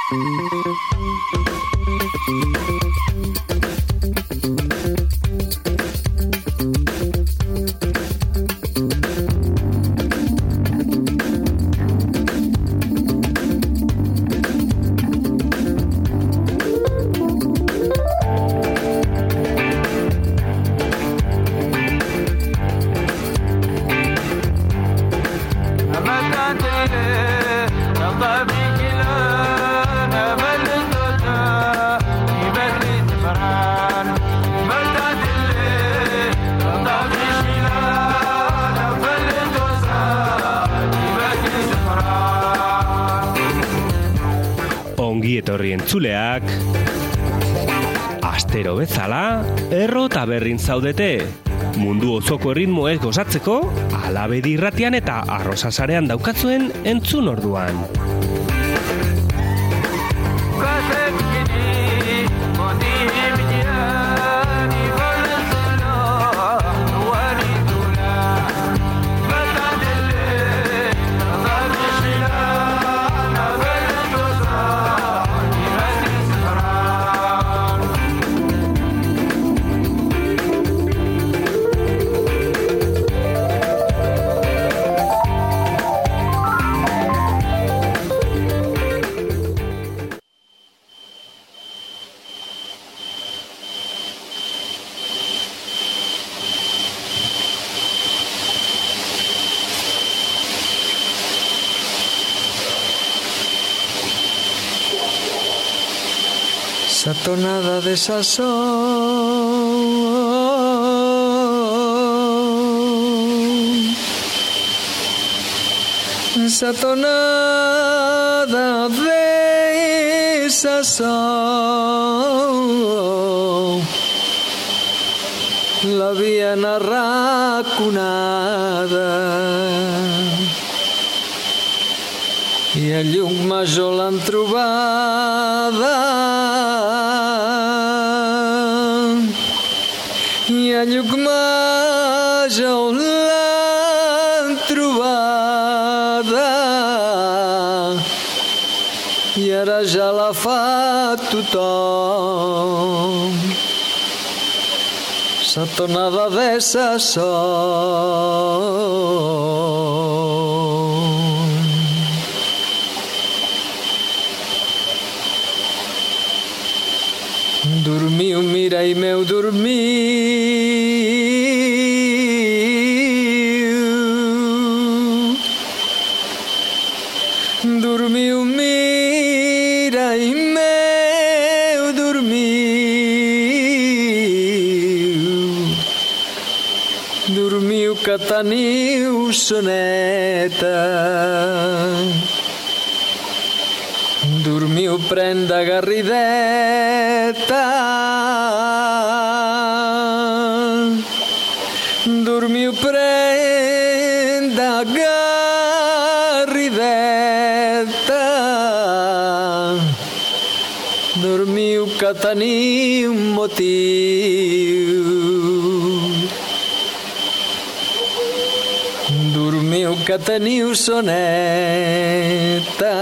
Etorri entzuleak, astero bezala, Erro Taberrin zaudete. Mundu osoko erritmoez gozatzeko, Alabedi irratian eta Arrosasarean daukatzuen entzun orduan. Esa tonada de sazón, esa tonada de sazón, la bien arraconada i el lluc major l'han trobada i el lluc major l'han trobada i ara ja la fa tothom sa tonada de sazón. Dormiu, mirall meu, dormiu. Dormiu, mirall meu, dormiu. Dormiu que teniu soneta. Dormiu, prenda garrideta. Dormiu, prenda garrideta. Dormiu que teniu motiu. Dormiu que teniu soneta.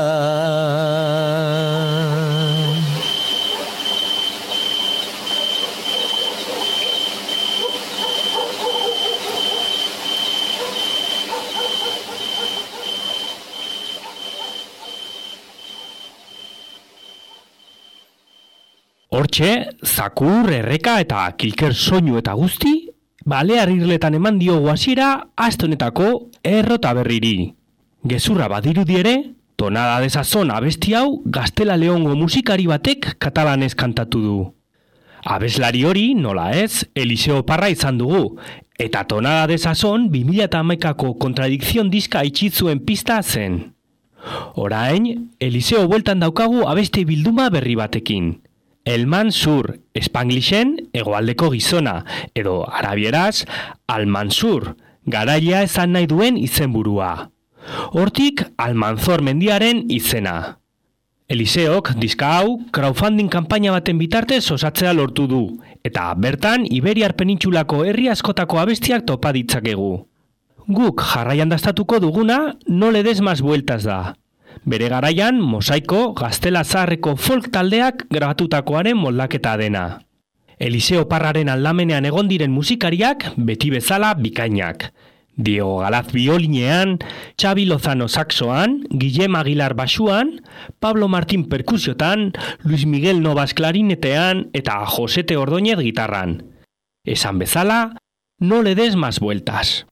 Hortxe, zakur, erreka eta kilker soinu eta guzti, Balear irletan eman diogu hasiera aste honetako Erro Taberriri. Gezurra badirudi ere, tonada de sazón abesti hau Gaztela Leongo musikari batek katalanez kantatu du. Abeslari hori, nola ez, Eliseo Parra izan dugu, eta tonada de sazón 2011ko kontradikzion diska itxitzuen pista zen. Orain, Eliseo bueltan daukagu abeste bilduma berri batekin. El Mansur, Spanglischen, hegoaldeko gizona, edo arabieraz, Al-Mansur, garailea esan nahi duen izenburua. Hortik, Almanzor mendiaren izena. Eliseok diska hau crowdfunding kanpaina baten bitartez osatzea lortu du, eta bertan Iberiar penintsulako herri askotako abestiak topa ditzakegu. Guk jarraian dastatuko duguna No le des más vueltas da. Bere garaian, Mosaiko Gaztela Zaharreko folk taldeak grabatutakoaren moldaketa dena. Eliseo Parraren aldamenean egon diren musikariak beti bezala bikainak. Diego Galaz biolinean, Xabi Lozano saxoan, Guillem Aguilar basuan, Pablo Martín perkusiotan, Luis Miguel Novas klarinetean eta Josete Ordóñez gitarran. Esan bezala, no le des más vueltas.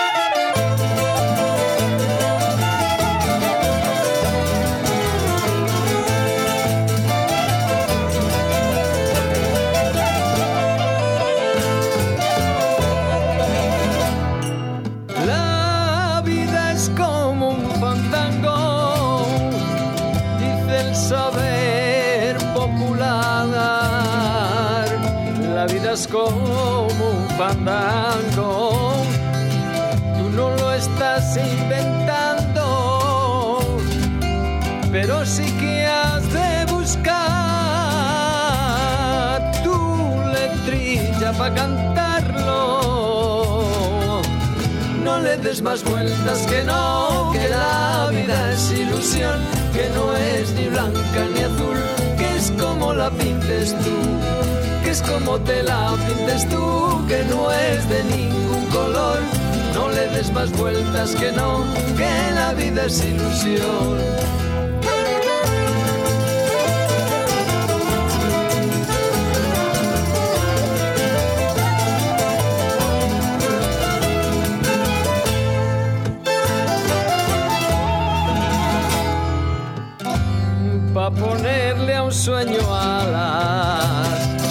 Es como un fandango, tú no lo estás inventando, pero sí que has de buscar tu letrilla para cantarlo. No le des más vueltas que no, que la vida es ilusión, que no es ni blanca ni azul, que es como la pintes tú. Que es como te la pintes tú, que no es de ningún color. No le des más vueltas que no, que la vida es ilusión. Pa' ponerle a un sueño alas,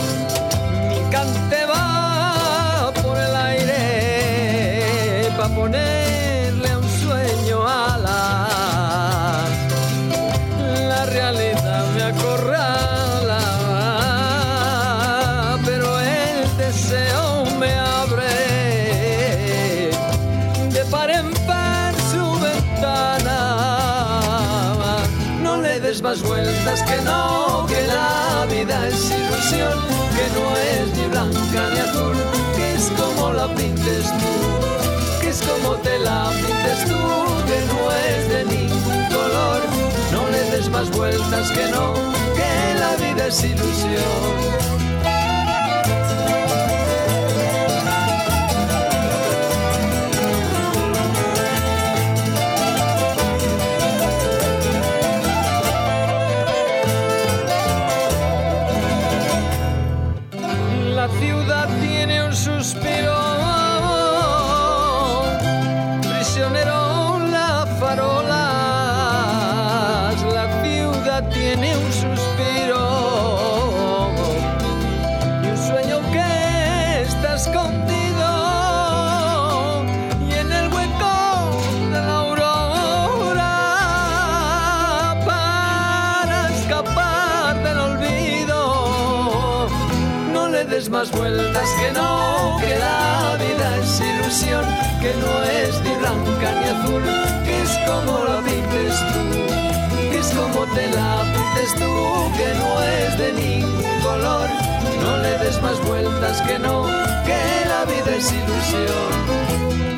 ponerle a un sueño alas, la realidad me acorrala, pero el deseo me abre de par en par su ventana. No le des más vueltas que no, que la vida es ilusión, que no es ni blanca ni azul, que es como la pintes tú. Es como te la pintes tú, que no es de ningún color. No le des más vueltas que no, que la vida es ilusión. La ciudad tiene un suspiro, tiene un suspiro y un sueño que está escondido y en el hueco de la aurora para escapar del olvido. No le des más vueltas que no, que la vida es ilusión, que no es ni blanca ni azul, que es como la pintes tú. Es como te la pintes tú, que no es de ningún color. No le des más vueltas que no, que la vida es ilusión.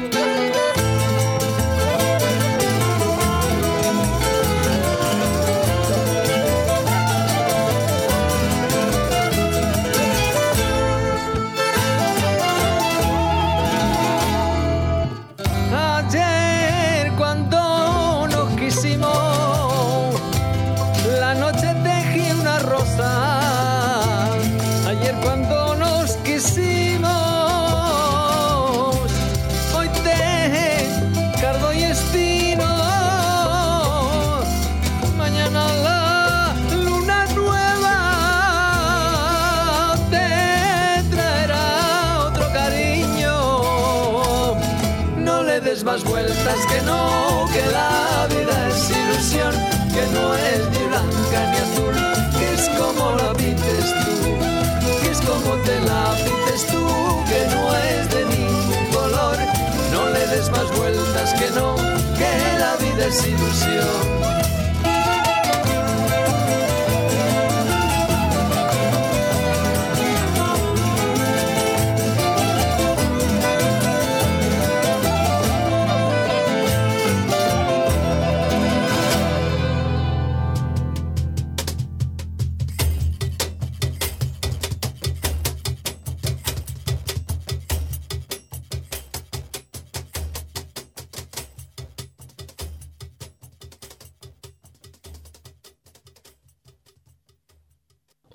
Ayer cuando nos quisimos, hoy te cardo y espino. Mañana la luna nueva te traerá otro cariño. No le des más vueltas que no, que la vida es ilusión, que no es ni blanca ni azul, que es como la pintes tú, que es como te la pintes tú, que no es de ningún color. No le des más vueltas que no, que la vida es ilusión.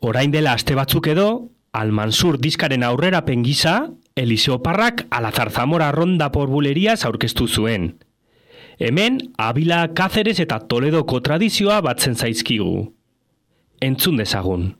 Orain dela aste batzuk edo, Almansur diskaren aurrerapen gisa, Eliseo Parrak Alazar Zamora Ronda Porbuleriaz aurkeztu zuen. Hemen, Abila, Cáceres eta Toledoko tradizioa batzen zaizkigu. Entzun dezagun.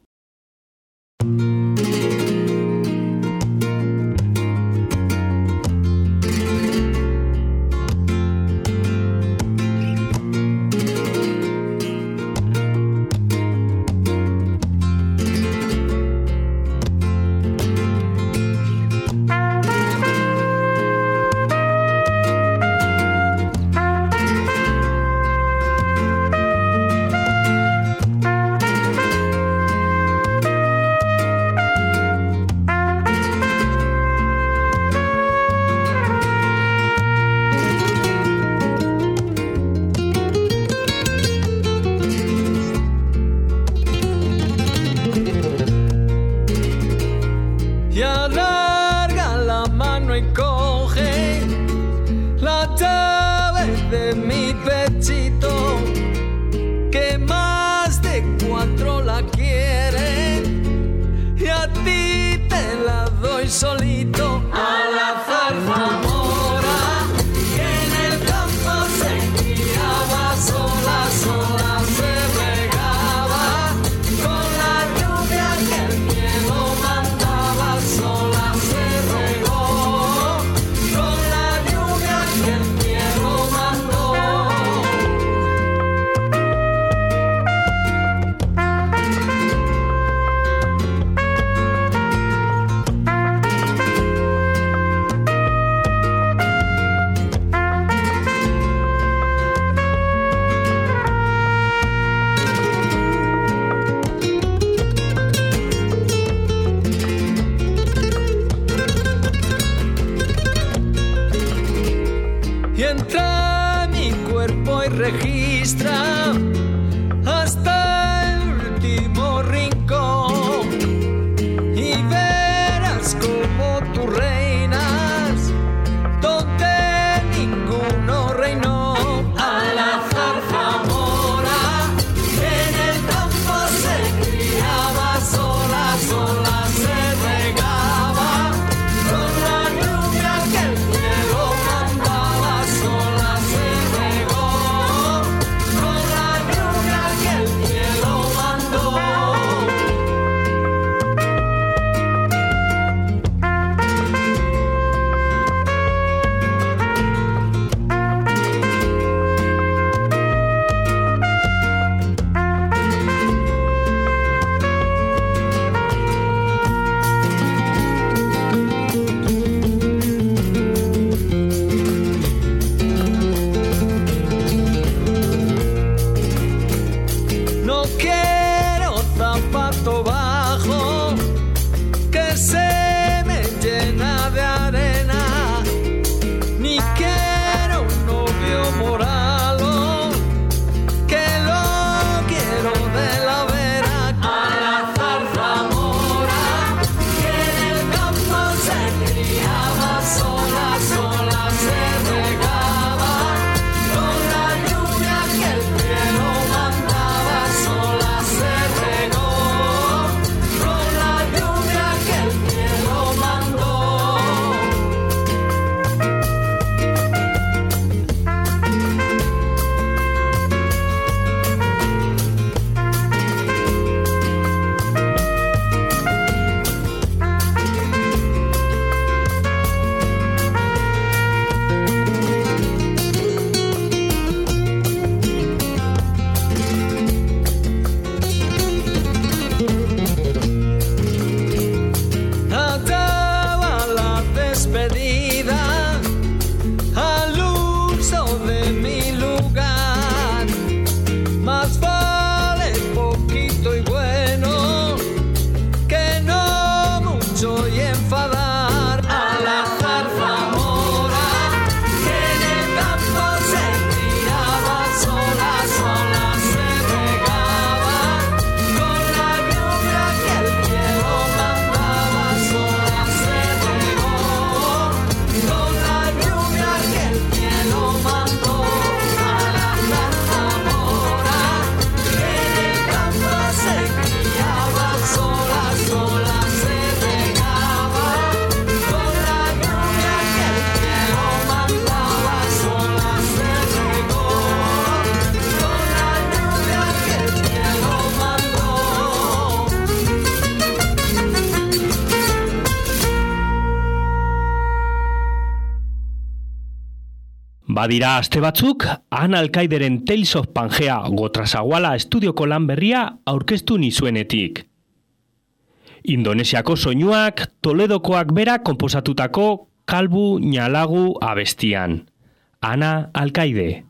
Solito al azar Zamora, que en el campo se criaba, sola, sola se regaba, con la lluvia que el cielo mandaba, sola se regó, con la lluvia que el cielo mandó. Entra mi cuerpo y registra hasta el último rincón y verás como tú reinas donde ninguno reinó. Al azar Zamora, en el campo se criaba, sola, sola se regaba, con la lluvia que el cielo mandaba, sola se regó, con la lluvia que el cielo mandó. No quiero zapato bajo que se me llena de arena, ni quiero un novio moralo que lo quiero de la vera. Al azar Zamora, que en el campo se criaba, sola, sola se regaba, con la lluvia que el cielo mandaba, sola se regó, con la lluvia que el cielo mandó. Ataba la despedida al uso de mi lugar, más vale poquito y bueno que no mucho y enfadar. Al azar Zamora, que en el campo se criaba, sola, sola se regaba, con la lluvia que el cielo mandaba, sola se regó, con la lluvia que el cielo mandó. Al azar Zamora, que en el campo se Badira aste batzuk, Han Alkaideren Tales of Pangea Gotrasaguala estudioko lan berria aurkeztu nizuenetik. Indonesiako soinuak Toledokoak berak konposatutako Kalbu Nyalagu abestian. Ana Alkaide.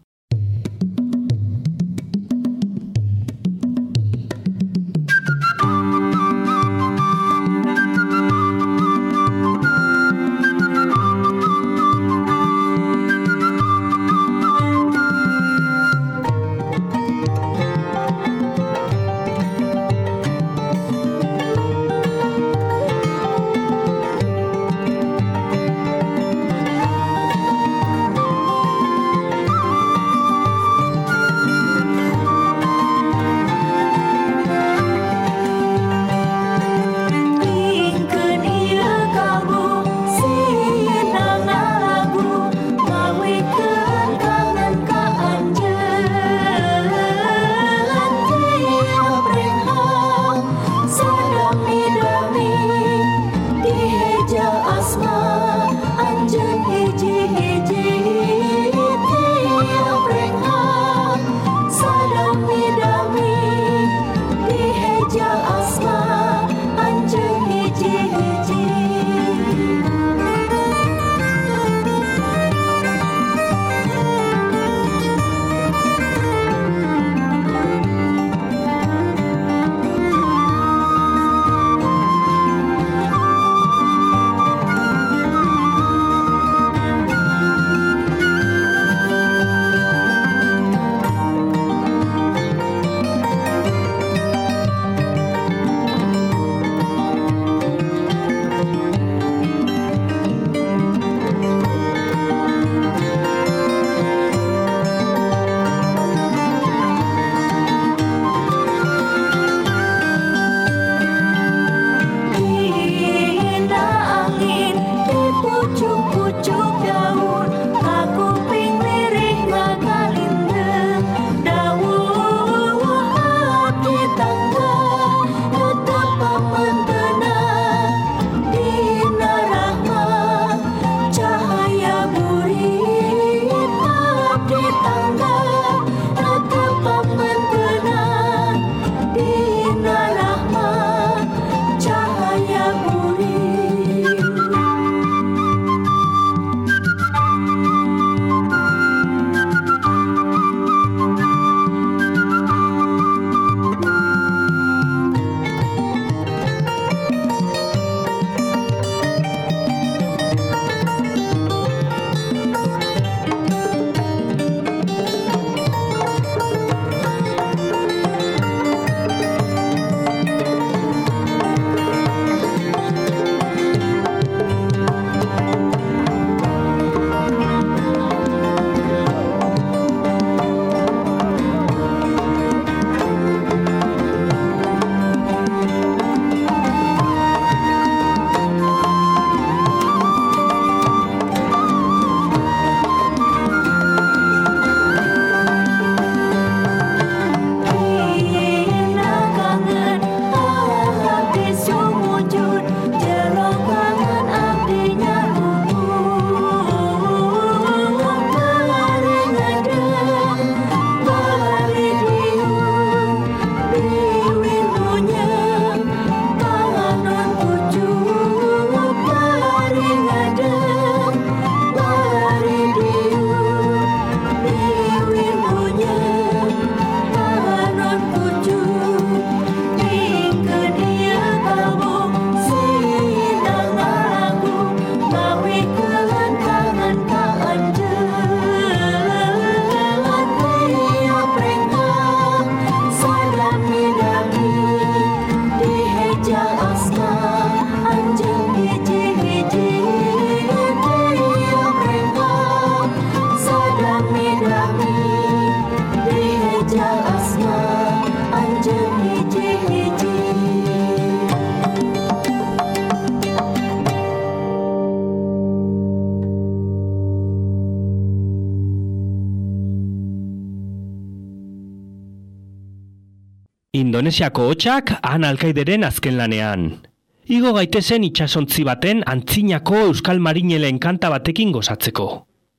Indonesiako hotxak Han Alkaideren azken lanean. Igo gaitezen itsasontzi baten antzinako euskal marineleen kanta batekin gozatzeko.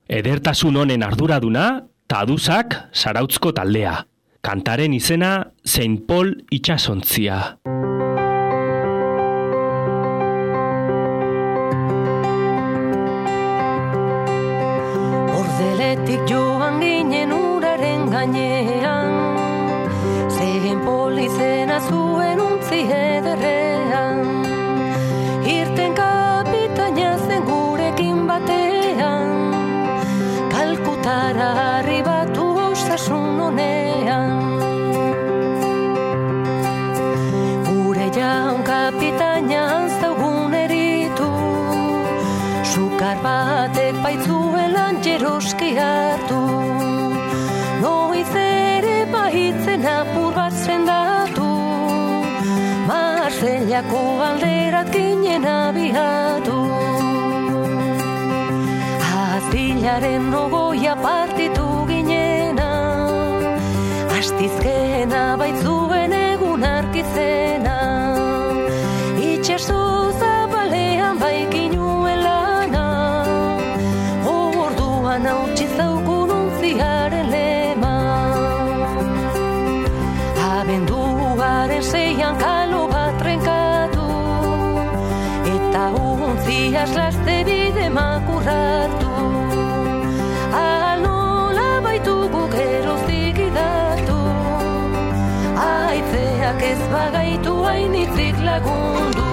Edertasun honen arduraduna, Taduzak Zarautzko taldea. Kantaren izena Saint Paul itsasontzia. Ordeletik joan ginen uraren gainean, Saint Paul izena zuen untzi ederrean. Irten kapitaina zen gurekin batean, Kalkutara arribatu osasun honean. Gure jaun kapitaina zaugun eritu, sukar batek baitzuelan jeroski hartu. Noiz ere baitzen apur bat zendatu, Marsellako alderat ginen abiatu. Azilaren ogoia partitu ginena, astizkena baitzuen egun arkizena. Itxaso zabalean baikinuen lana, orduan hautsi zaukun untziaren lema. Abenduaren 6an kalo bat trenkatu, eta untziaz laste bide makurratu. Nola baitugu geroztik idatu, Aitzeak ez bagaitu hainitzik lagundu.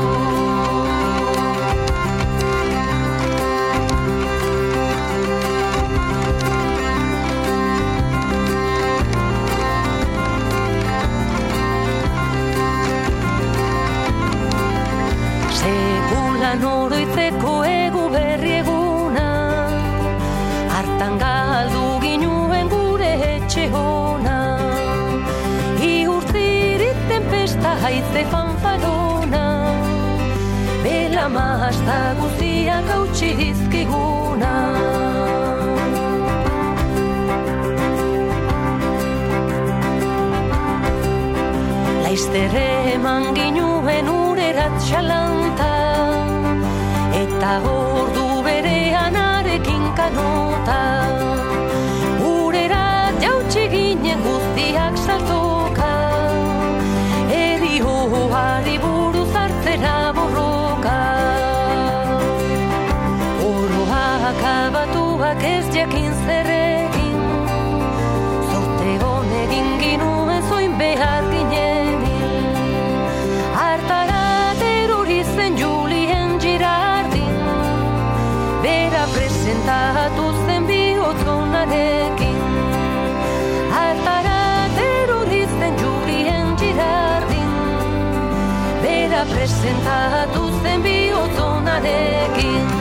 Sekulan oroitzeko egu berri eguna, hartan galdu ginuen gure etxe hona. Iurtzirit tempesta haize fanfarona, bela mahasta guztiak hautsi dizkiguna. Laizter eman ginuen urerat xalanta, eta ordu berean arekin kanota. Urerat jautsi ginen guztiak saltoka, erioari buruz hartzera borroka. Oroak abatuak ez jakin zer egin, zorte honegin ginuen zoin behar ginen. Hartarat erori zen Julien Girardin, bera presentatu zen bihotzonarekin. Hartarat erori zen Julien Girardin, bera presentatu zen bihotzonarekin.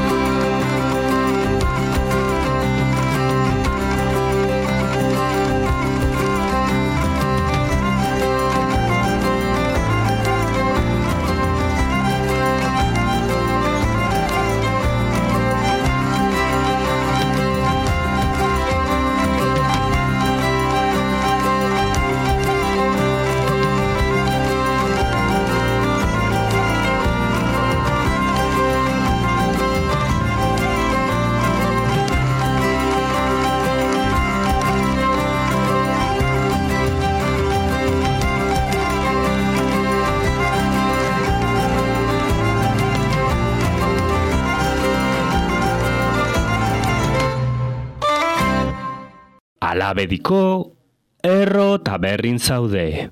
Alabediko erro taberrin zaude.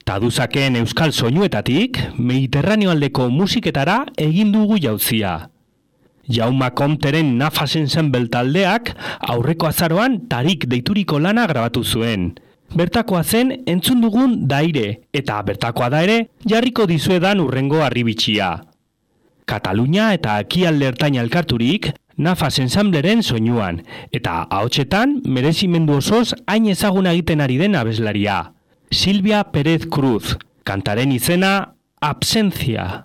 Taduzaken euskal soinuetatik, Mediterraneo aldeko musiketara egin dugu jauzia. Jaume Comteren Nafas Ensemble taldeak aurreko azaroan Tarik deituriko lana grabatu zuen. Bertakoa zen entzun dugun Daire, eta bertakoa da ere jarriko dizuedan urrengo harribitxia. Katalunia eta Ekialde Ertaina elkarturik Nafas Ensembleren soinuan, eta ahotsetan merezimendu osoz hain ezaguna egiten ari den abeslaria. Silvia Pérez Cruz, kantaren izena Absentzia.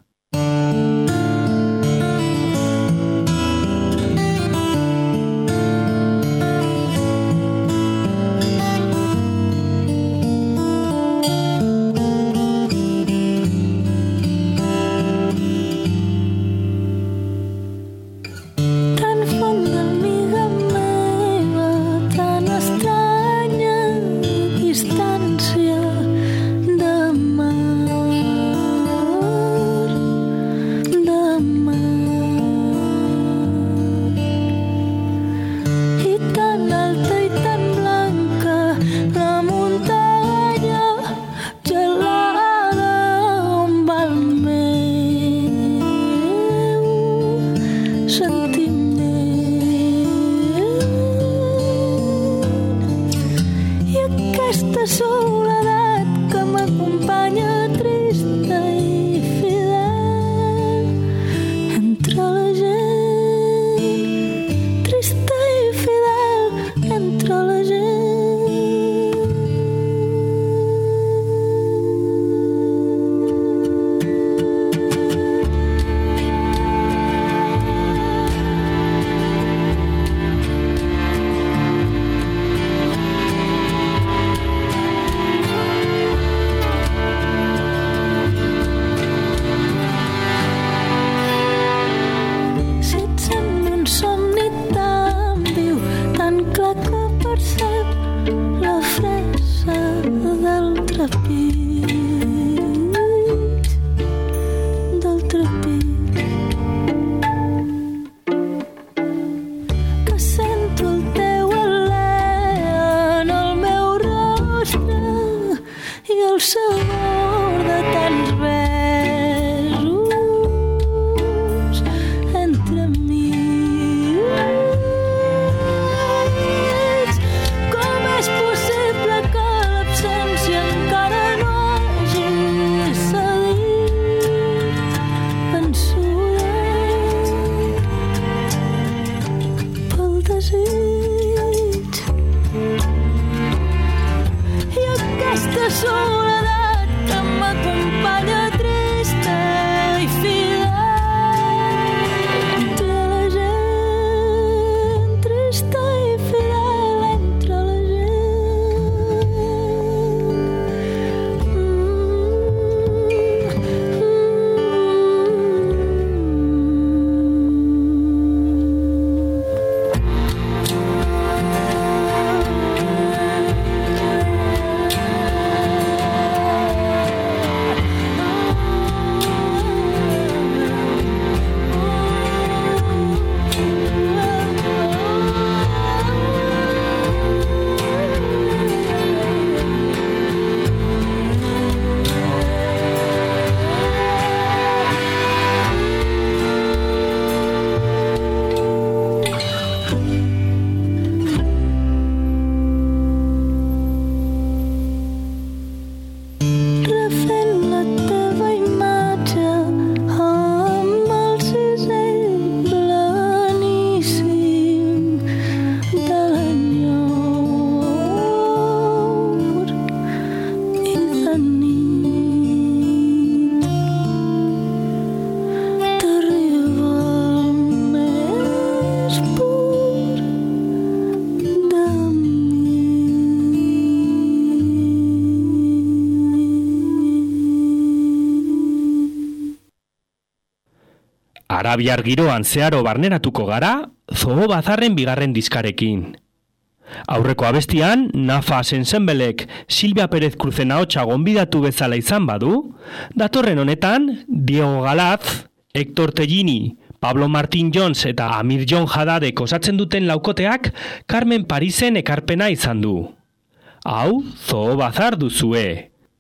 Arabiar giroan zeharo barneratuko gara, Zoo Bazarren bigarren diskarekin. Aurreko abestian, Nafas Ensemblek Silvia Pérez Cruzen ahotsa gonbidatu bezala izan badu, datorren honetan, Diego Galaz, Héctor Tellini, Pablo Martín Jones eta Amir Jon Haddadek osatzen duten laukoteak Carmen Parisen ekarpena izan du. Hau, Zoo Bazar duzue.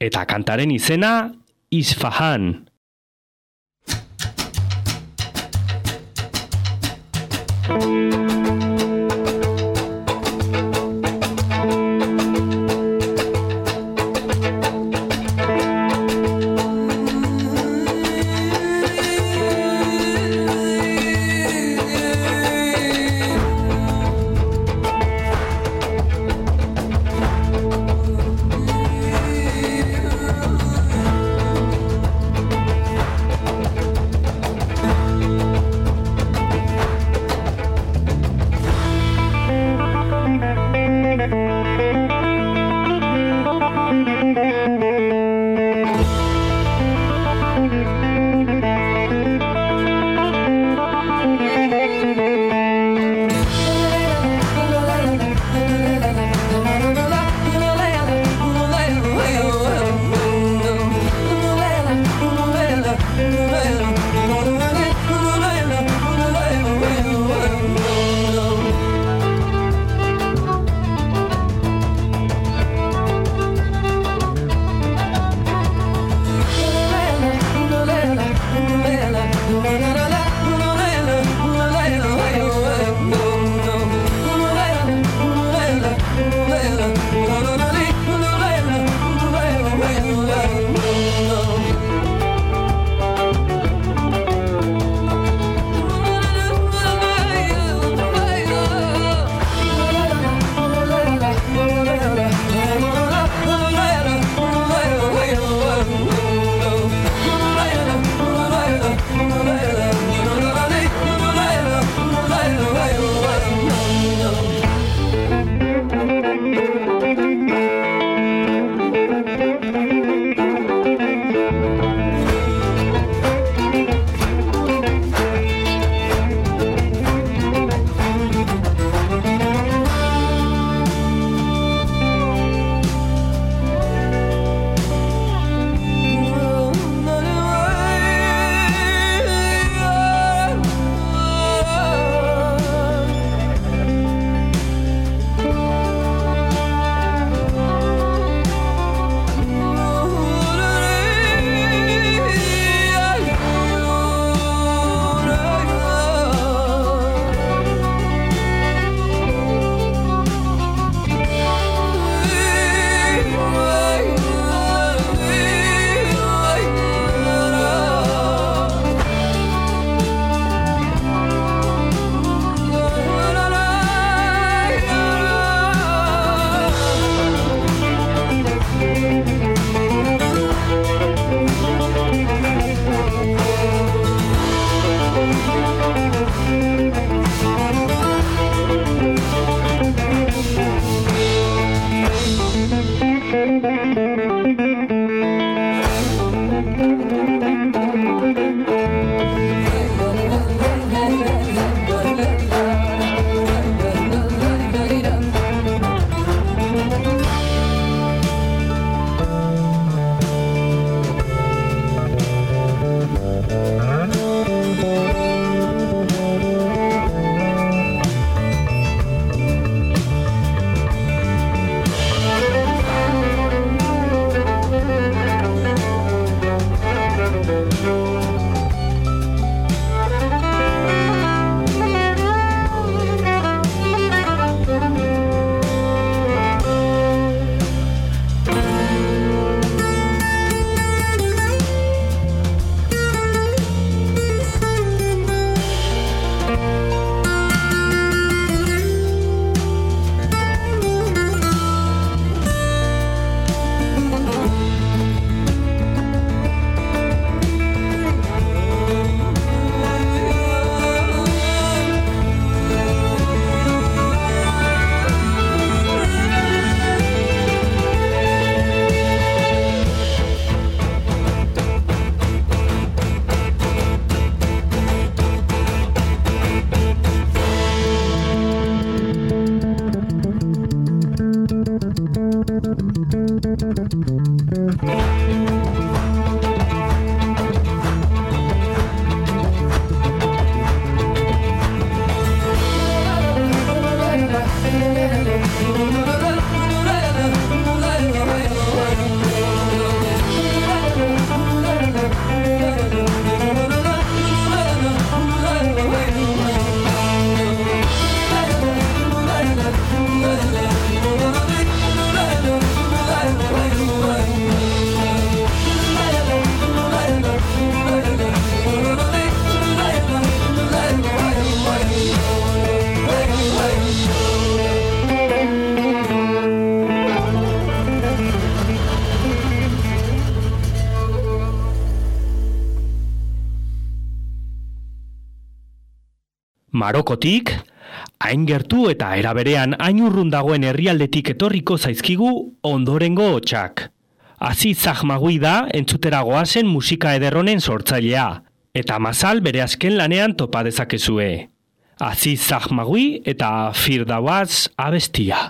eta kantaren izena Isfahan. Marokotik, hain gertu eta eraberean hain urrun dagoen herrialdetik etorriko zaizkigu ondorengo hotsak. Aziz Zahmagui da entzutera goazen musika ederronen sortzailea, eta Masal bere azken lanean topa dezakezue. Aziz Zahmagui eta Firdawaz abestia.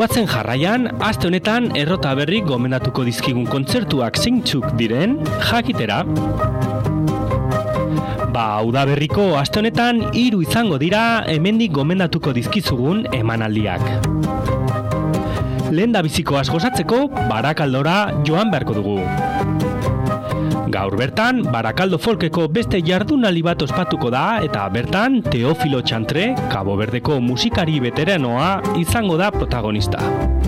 Guazen jarraian, aste honetan errota berri gomendatuko dizkigun kontzertuak zeintzuk diren jakitera. Udaberriko aste honetan 3 izango dira hemendik gomendatuko dizkizugun emanaldiak. Lehendabizikoaz gozatzeko Barakaldora joan beharko dugu. Gaur bertan, Barakaldo Folkeko beste jardunaldi bat ospatuko da eta bertan Teofilo Txantre, Cabo Verdeko musikari veteranoa izango da protagonista.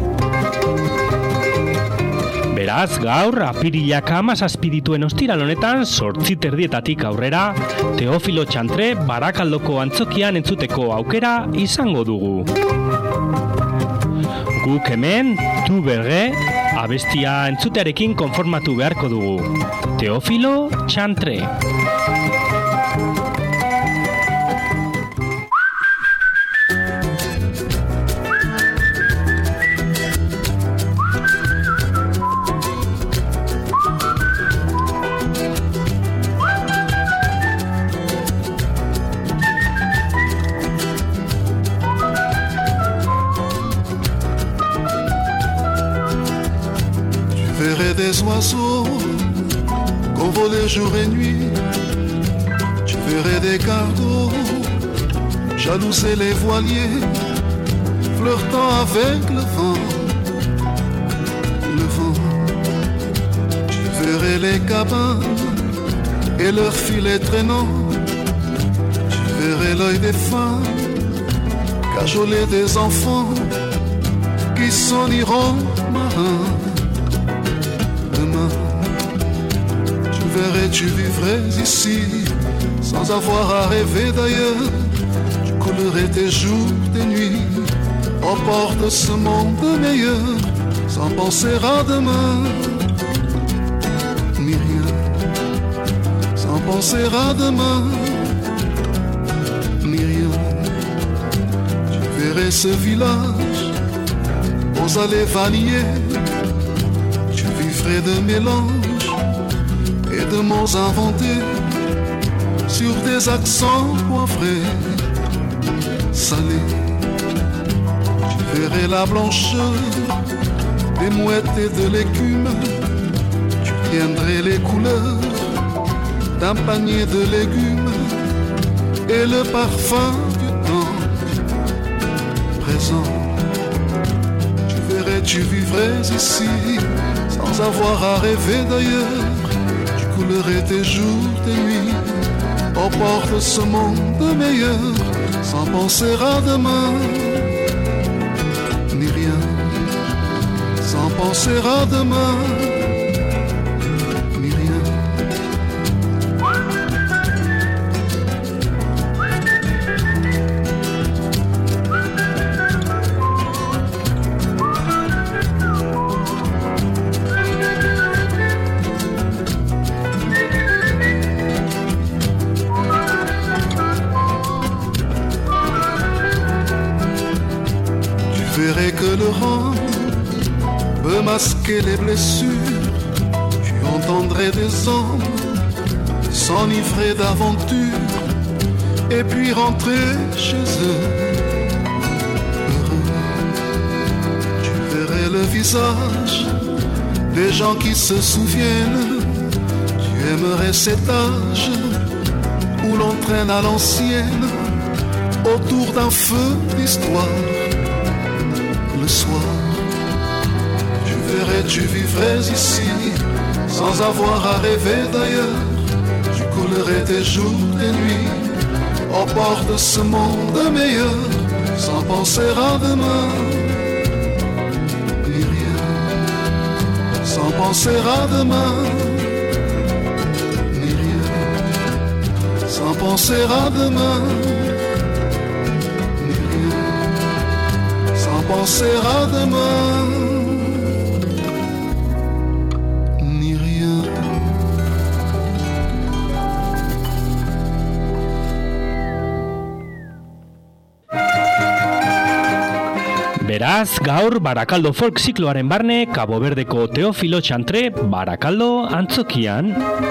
Beraz, gaur, apirilak 17 dituen ostiral honetan, 8:30 aurrera, Teofilo Txantre Barakaldoko antzokian entzuteko aukera izango dugu. Guk hemen, Tu Berge, abestia entzutearekin konformatu beharko dugu. Teofilo Txantre. Des oiseaux convoler jour et nuit, tu verrais des cargos jalouser les voiliers, flirtant avec le vent. Tu verrais les cabanes et leurs filets traînants, tu verrais l'œil des femmes cajoler des enfants qui s'en iront marins. Tu vivrais ici sans avoir à rêver d'ailleurs. Tu coulerais tes jours, tes nuits au bord de ce monde meilleur, sans penser à demain, ni rien. Sans penser à demain, ni rien. Tu verrais ce village aux allées vanillées. Tu vivrais de mélange et de mots inventés sur des accents poivrés, salés. Tu verrais la blancheur des mouettes et de l'écume. Tu tiendrais les couleurs d'un panier de légumes et le parfum du temps présent. Tu verrais, tu vivrais ici sans avoir à rêver d'ailleurs. Coulerais tes jours, tes nuits au bord de ce monde meilleur, sans penser à demain, ni rien. Sans penser à demain, ni rien. Que le rang peut masquer les blessures. Tu entendrais des hommes s'enivrer d'aventure et puis rentrer chez eux heureux. Tu verrais le visage des gens qui se souviennent. Tu aimerais cet âge où l'on traîne à l'ancienne autour d'un feu d'histoire. Le soir, tu verrais, tu vivrais ici sans avoir à rêver d'ailleurs. Tu coulerais tes jours, tes nuits au bord de ce monde meilleur, sans penser à demain, ni rien. Sans penser à demain, ni rien. Sans penser à demain, penser à demain, ni rien. Beraz, gaur Barakaldo Folk zikloaren barne, Cabo Verdeko Teofilo Txantre Barakaldo antzokian.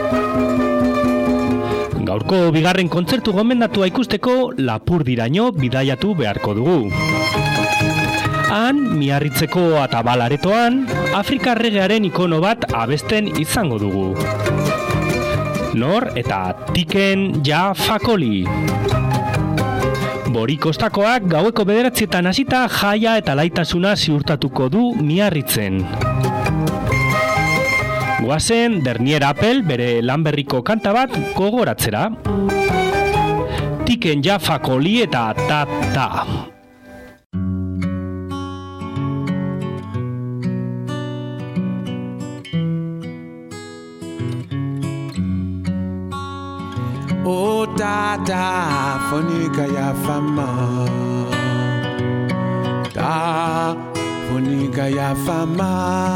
Gaurko bigarren kontzertu gomendatua ikusteko Lapurdiraino bidaiatu beharko dugu. Han, Miarritzeko Atabal aretoan, Afrika regearen ikono bat abesten izango dugu. Nor eta Tiken Ja Fakoly. Bori kostakoak gaueko 9:00 hasita jaia eta laitasuna ziurtatuko du Miarritzen. Goazen Dernier Apple bere lanberriko kanta bat gogoratzera. Tiken Ja Fakoly eta Ta. Oh tata, fonika ya fama. Ta, fonika ya fama.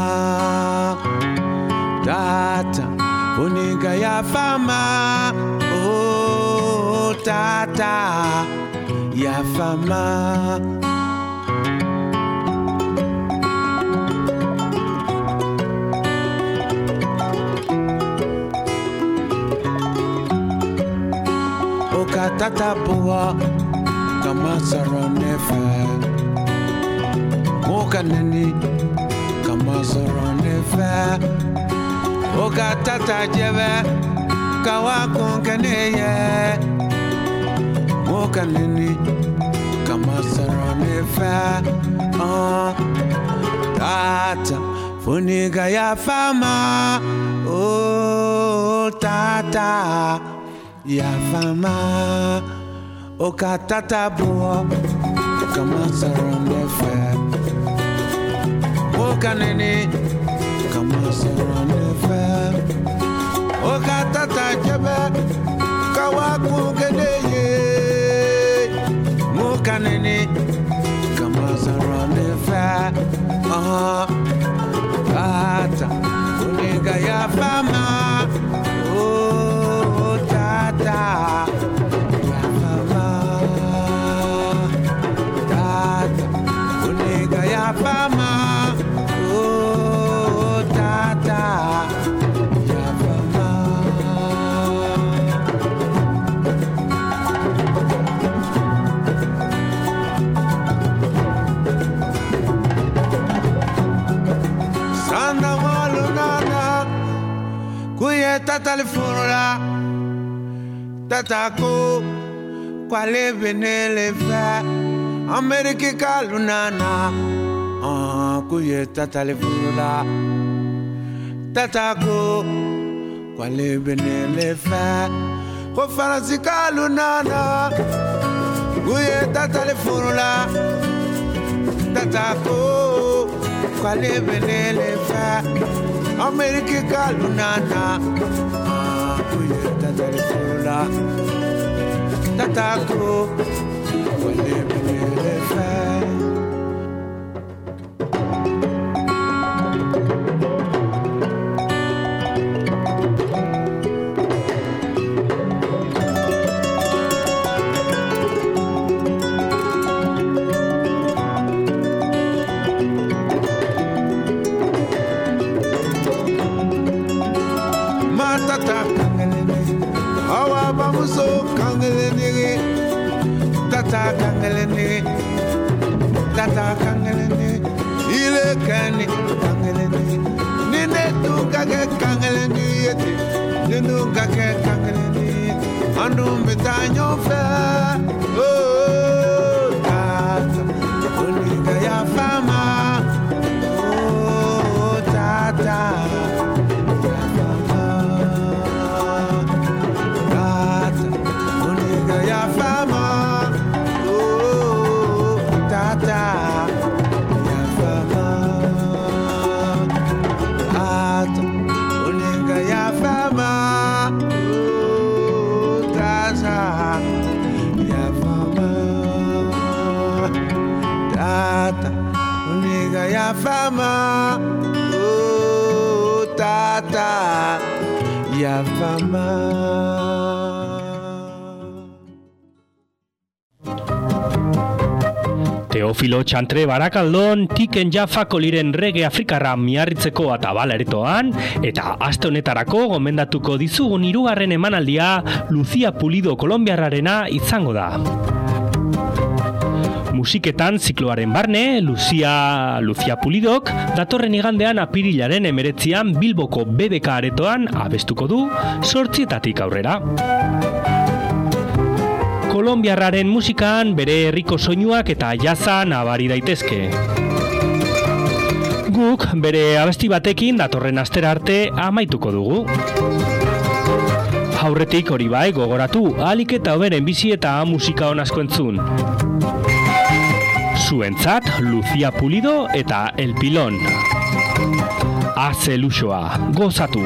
Tata, fonika ya fama. Oh tata, ya fama. Tata boa kama saronefa Moka nini kama saronefa Oka tata jebe kawa konkaneye Moka nini kama saronefa Tata funiga ya fama Oh tata ya fama Oka tata boa kama saronefa Oka nene kama saronefa Oka tata jebe kawa kugeneye Moka nene kama saronefa Tata uniga ya fama Oh tata ya fama Tata uniga ya fama Oh tata ya fama Sanda walunana kuye tata lifurula Tatako kwale benele fa Ameriki kalunana kuye tatale furula Tatako kwale benele fa Ko faransi kalunana kuye tatale furula Tatako kwale benele fa Ameriki kalunana kuye tatale furula Tatako kwale benele fa Tata kangelene ile kani kangelene nine tuka ke kangelene yeti ninu ke kangelene andu betanyo fe oh tata uniga ya fama oh tata ya fama tata uniga ya fama Tata ya fama Tata uniga ya fama Tata ya fama Tata uniga ya fama Tata ya fama Teofilo Txantre Barakaldon, Tiken Ja Fakolyren rege afrikarra Miarritzeko Atabal aretoan, eta aste honetarako gomendatuko dizugun 3. emanaldia Lucia Pulido kolonbiarrarena izango da. Musiketan zikloaren barne, Lucia Pulidok datorren igandean apirilaren 19an Bilboko BBK aretoan abestuko du 8 aurrera. Kolonbiarraren musikan bere herriko soinuak eta jazza nabari daitezke. Guk bere abesti batekin datorren astera arte amaituko dugu. Aurretik hori bai gogoratu, ahalik eta hoberen bizi eta musika on asko entzun. Zuentzat, Lucia Pulido eta El Pilón. Haze luxoa, gozatu!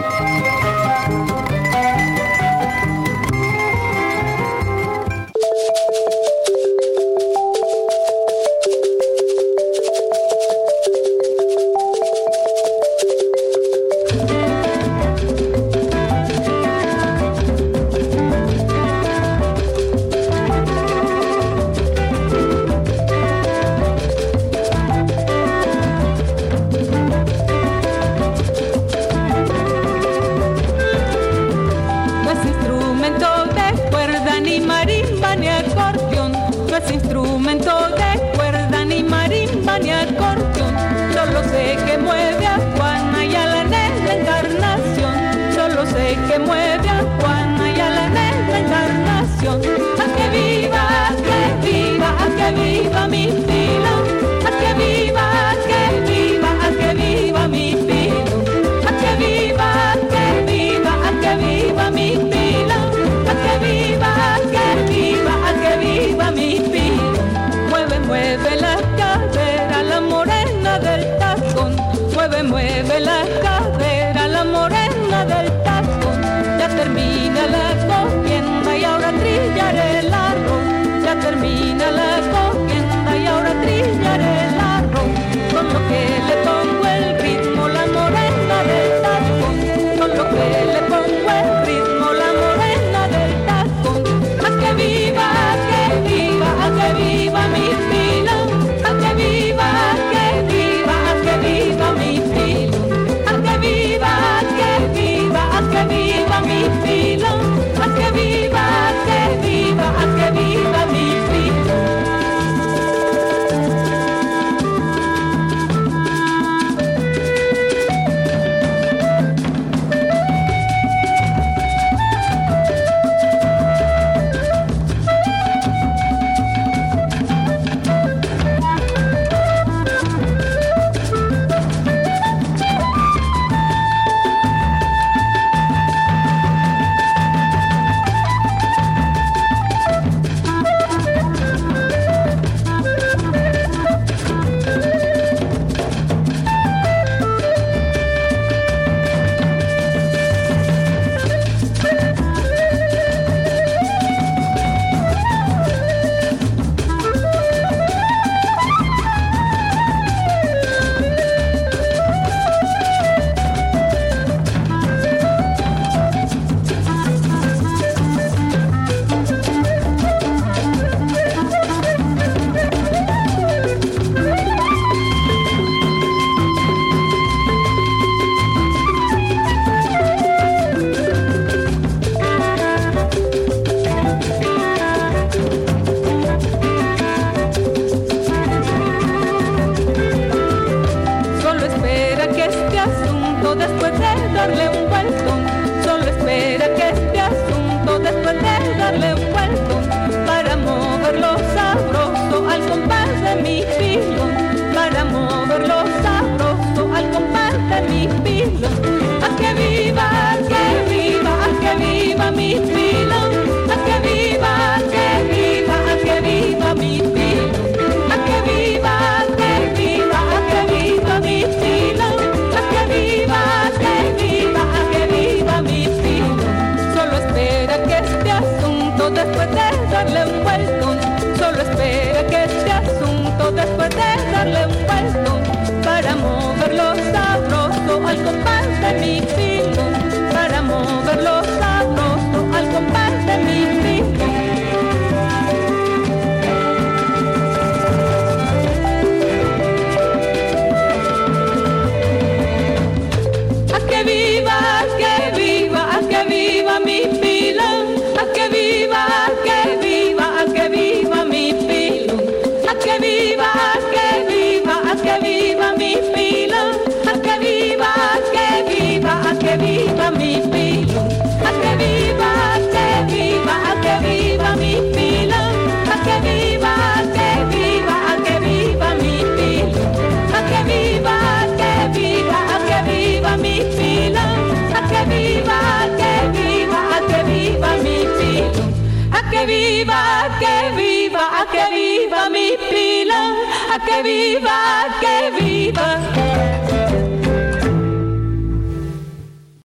Mueve la cadera, la morena del tacón. Ya termina la cogienda y ahora trillaré el arroz. Ya termina la cogienda y ahora trillaré el arroz. Con lo que le pongo el ritmo, la morena del tacón. Con lo que le pongo el ritmo, la morena del tacón. ¡A que viva, a que viva, a que viva mi fila! ¡A que viva, a que viva, a que viva mi fila! ¡A que viva, a que viva, a que viva mi fila! ¡A que viva, a que viva, a que viva mi fila! A que que viva, que viva, que viva mi Pilar, a que viva, que viva.